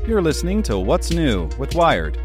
You're listening to What's New with Wired.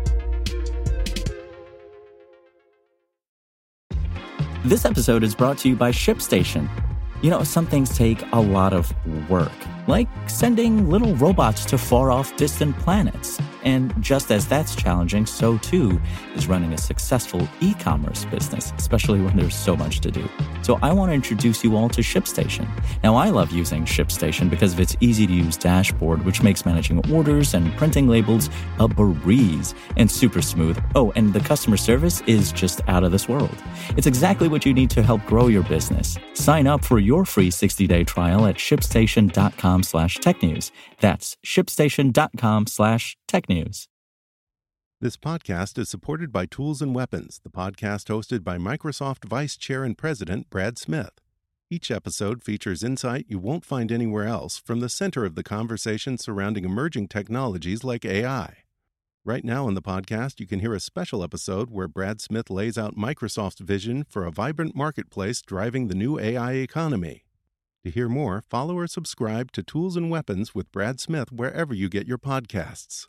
This episode is brought to you by ShipStation. You know, some things take a lot of work, like sending little robots to far-off distant planets. And just as that's challenging, so too is running a successful e-commerce business, especially when there's so much to do. So I want to introduce you all to ShipStation. Now, I love using ShipStation because of its easy-to-use dashboard, which makes managing orders and printing labels a breeze and super smooth. Oh, and the customer service is just out of this world. It's exactly what you need to help grow your business. Sign up for your free 60-day trial at shipstation.com/technews. That's shipstation.com/technews. This podcast is supported by Tools and Weapons, the podcast hosted by Microsoft Vice Chair and President Brad Smith. Each episode features insight you won't find anywhere else from the center of the conversation surrounding emerging technologies like AI. Right now on the podcast, you can hear a special episode where Brad Smith lays out Microsoft's vision for a vibrant marketplace driving the new AI economy. To hear more, follow or subscribe to Tools and Weapons with Brad Smith wherever you get your podcasts.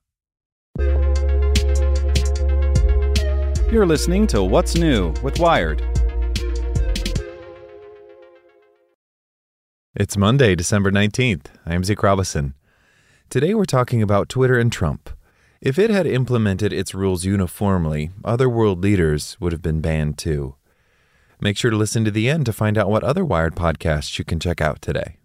You're listening to What's New with Wired. It's Monday, December 19th. I'm Zeke Robison. Today we're talking about Twitter and Trump. If it had implemented its rules uniformly, other world leaders would have been banned too. Make sure to listen to the end to find out what other Wired podcasts you can check out today.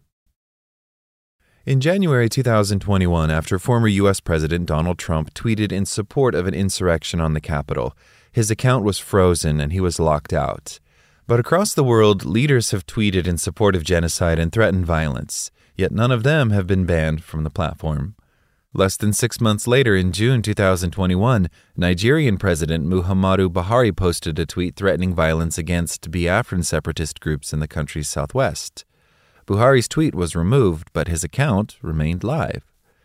In January 2021, after former U.S. President Donald Trump tweeted in support of an insurrection on the Capitol, his account was frozen and he was locked out. But across the world, leaders have tweeted in support of genocide and threatened violence, yet none of them have been banned from the platform. Less than 6 months later, in June 2021, Nigerian President Muhammadu Buhari posted a tweet threatening violence against Biafran separatist groups in the country's southwest. Buhari's tweet was removed, but his account remained live.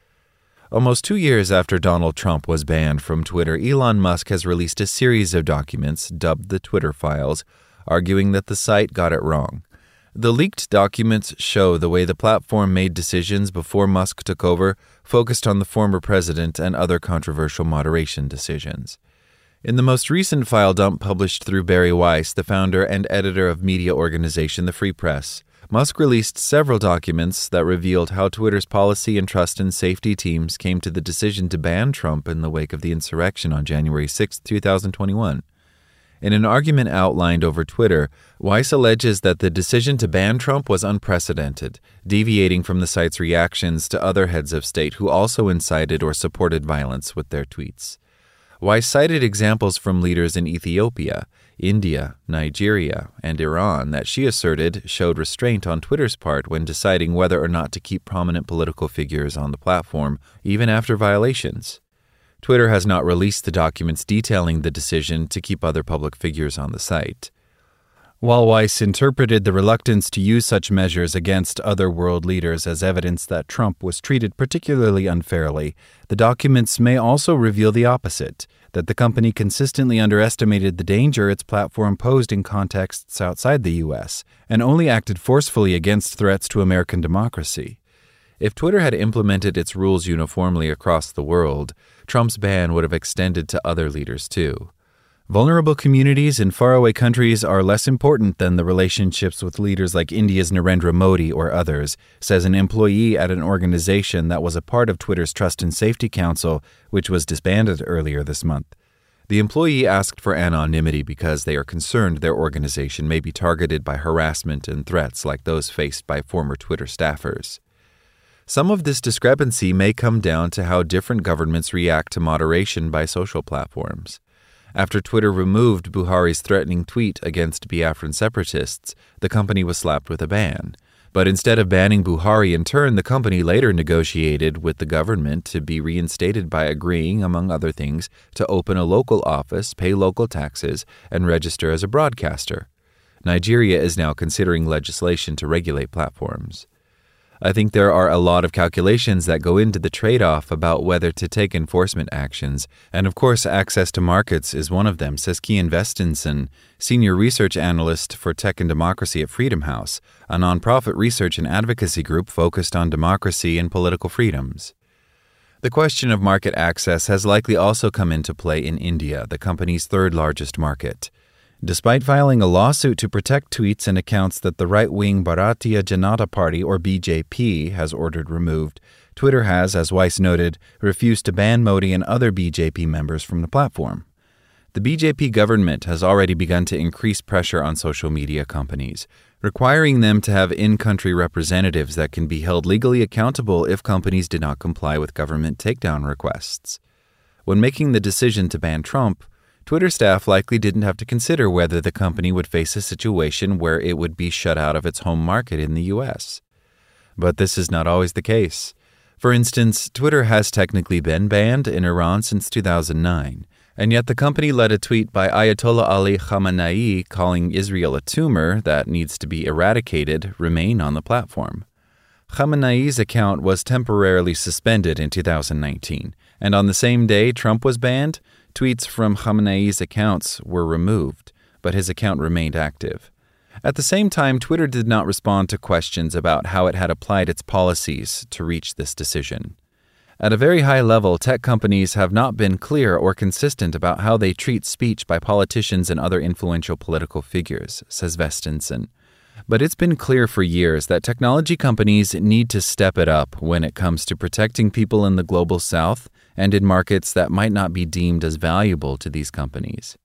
Almost 2 years after Donald Trump was banned from Twitter, Elon Musk has released a series of documents, dubbed the Twitter Files, arguing that the site got it wrong. The leaked documents show the way the platform made decisions before Musk took over, focused on the former president and other controversial moderation decisions. In the most recent file dump published through Bari Weiss, the founder and editor of media organization The Free Press, Musk released several documents that revealed how Twitter's policy and trust and safety teams came to the decision to ban Trump in the wake of the insurrection on January 6, 2021. In an argument outlined over Twitter, Weiss alleges that the decision to ban Trump was unprecedented, deviating from the site's reactions to other heads of state who also incited or supported violence with their tweets. Weiss cited examples from leaders in Ethiopia, India, Nigeria, and Iran that she asserted showed restraint on Twitter's part when deciding whether or not to keep prominent political figures on the platform, even after violations. Twitter has not released the documents detailing the decision to keep other public figures on the site. While Weiss interpreted the reluctance to use such measures against other world leaders as evidence that Trump was treated particularly unfairly, the documents may also reveal the opposite, that the company consistently underestimated the danger its platform posed in contexts outside the U.S. and only acted forcefully against threats to American democracy. If Twitter had implemented its rules uniformly across the world, Trump's ban would have extended to other leaders too. Vulnerable communities in faraway countries are less important than the relationships with leaders like India's Narendra Modi or others, says an employee at an organization that was a part of Twitter's Trust and Safety Council, which was disbanded earlier this month. The employee asked for anonymity because they are concerned their organization may be targeted by harassment and threats like those faced by former Twitter staffers. Some of this discrepancy may come down to how different governments react to moderation by social platforms. After Twitter removed Buhari's threatening tweet against Biafran separatists, the company was slapped with a ban. But instead of banning Buhari in turn, the company later negotiated with the government to be reinstated by agreeing, among other things, to open a local office, pay local taxes, and register as a broadcaster. Nigeria is now considering legislation to regulate platforms. I think there are a lot of calculations that go into the trade-off about whether to take enforcement actions, and of course access to markets is one of them, says Kian Vestinson, senior research analyst for tech and democracy at Freedom House, a nonprofit research and advocacy group focused on democracy and political freedoms. The question of market access has likely also come into play in India, the company's third largest market. Despite filing a lawsuit to protect tweets and accounts that the right-wing Bharatiya Janata Party, or BJP, has ordered removed, Twitter has, as Weiss noted, refused to ban Modi and other BJP members from the platform. The BJP government has already begun to increase pressure on social media companies, requiring them to have in-country representatives that can be held legally accountable if companies did not comply with government takedown requests. When making the decision to ban Trump, Twitter staff likely didn't have to consider whether the company would face a situation where it would be shut out of its home market in the U.S. But this is not always the case. For instance, Twitter has technically been banned in Iran since 2009, and yet the company let a tweet by Ayatollah Ali Khamenei calling Israel a tumor that needs to be eradicated remain on the platform. Khamenei's account was temporarily suspended in 2019, and on the same day Trump was banned, tweets from Khamenei's accounts were removed, but his account remained active. At the same time, Twitter did not respond to questions about how it had applied its policies to reach this decision. At a very high level, tech companies have not been clear or consistent about how they treat speech by politicians and other influential political figures, says Vestensen. But it's been clear for years that technology companies need to step it up when it comes to protecting people in the global south and in markets that might not be deemed as valuable to these companies.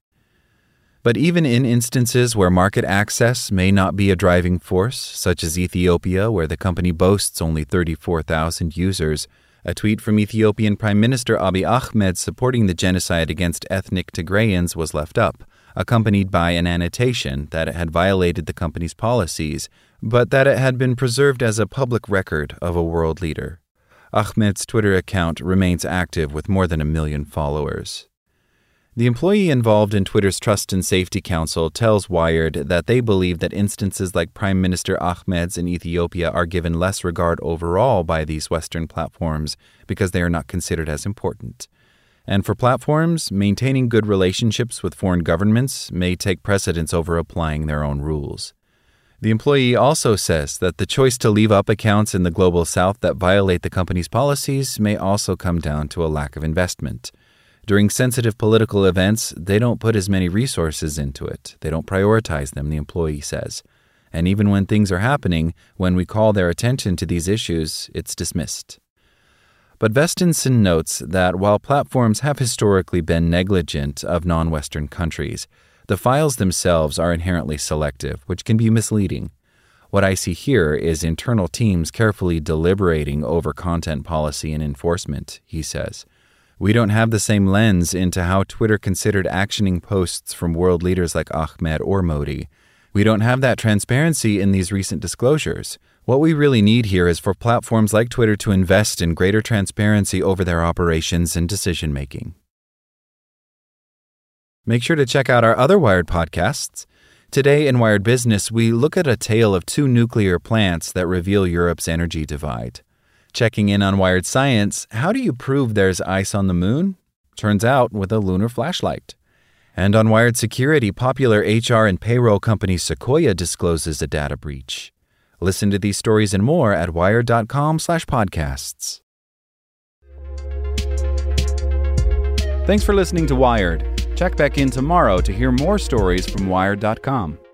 But even in instances where market access may not be a driving force, such as Ethiopia, where the company boasts only 34,000 users, a tweet from Ethiopian Prime Minister Abiy Ahmed supporting the genocide against ethnic Tigrayans was left up, accompanied by an annotation that it had violated the company's policies, but that it had been preserved as a public record of a world leader. Ahmed's Twitter account remains active with more than 1 million followers. The employee involved in Twitter's Trust and Safety Council tells Wired that they believe that instances like Prime Minister Ahmed's in Ethiopia are given less regard overall by these Western platforms because they are not considered as important. And for platforms, maintaining good relationships with foreign governments may take precedence over applying their own rules. The employee also says that the choice to leave up accounts in the global south that violate the company's policies may also come down to a lack of investment. During sensitive political events, they don't put as many resources into it. They don't prioritize them, the employee says. And even when things are happening, when we call their attention to these issues, it's dismissed. But Vestensen notes that while platforms have historically been negligent of non-Western countries, the files themselves are inherently selective, which can be misleading. What I see here is internal teams carefully deliberating over content policy and enforcement, he says. We don't have the same lens into how Twitter considered actioning posts from world leaders like Ahmed or Modi. We don't have that transparency in these recent disclosures. What we really need here is for platforms like Twitter to invest in greater transparency over their operations and decision-making. Make sure to check out our other Wired podcasts. Today in Wired Business, we look at a tale of 2 nuclear plants that reveal Europe's energy divide. Checking in on Wired Science, how do you prove there's ice on the moon? Turns out with a lunar flashlight. And on Wired Security, popular HR and payroll company Sequoia discloses a data breach. Listen to these stories and more at wired.com/podcasts. Thanks for listening to Wired. Check back in tomorrow to hear more stories from Wired.com.